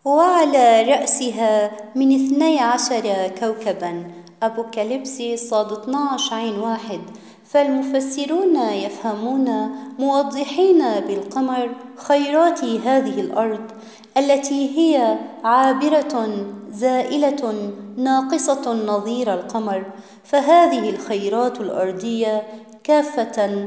وعلى رأسها من 12 كوكبا. أبوكاليبسي صاد 12 عين 1. فالمفسرون يفهمون موضحين بالقمر خيرات هذه الأرض التي هي عابرة زائلة ناقصة نظير القمر، فهذه الخيرات الأرضية كافة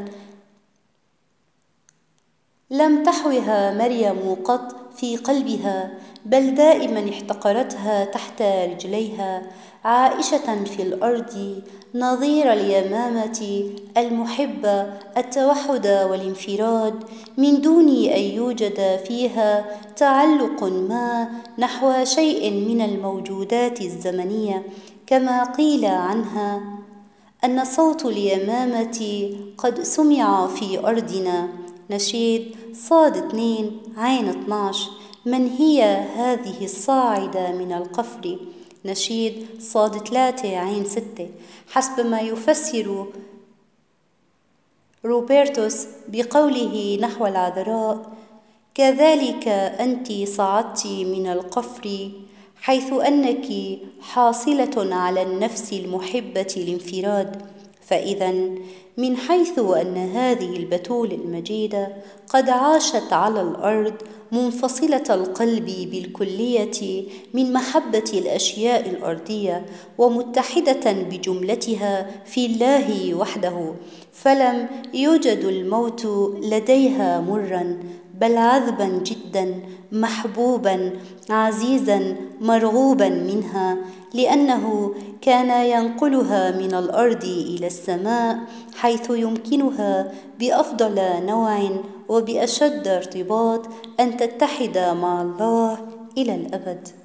لم تحوها مريم قط في قلبها، بل دائما احتقرتها تحت رجليها، عائشة في الأرض نظير اليمامة المحبة التوحد والانفراد، من دون أن يوجد فيها تعلق ما نحو شيء من الموجودات الزمنية، كما قيل عنها أن صوت اليمامة قد سمع في أرضنا. نشيد صاد 2 عين 12. من هي هذه الصاعدة من القفر؟ نشيد صاد 3 عين 6. حسب ما يفسر روبرتوس بقوله نحو العذراء: كذلك أنت صعدت من القفر، حيث أنك حاصلة على النفس المحبة الانفراد. فإذا من حيث أن هذه البتول المجيدة قد عاشت على الأرض منفصلة القلب بالكلية من محبة الأشياء الأرضية، ومتحدة بجملتها في الله وحده، فلم يوجد الموت لديها مرا، بل عذبا جدا محبوبا عزيزا مرغوبا منها، لأنه كان ينقلها من الأرض إلى السماء، حيث يمكنها بأفضل نوع وبأشد ارتباط أن تتحد مع الله إلى الأبد.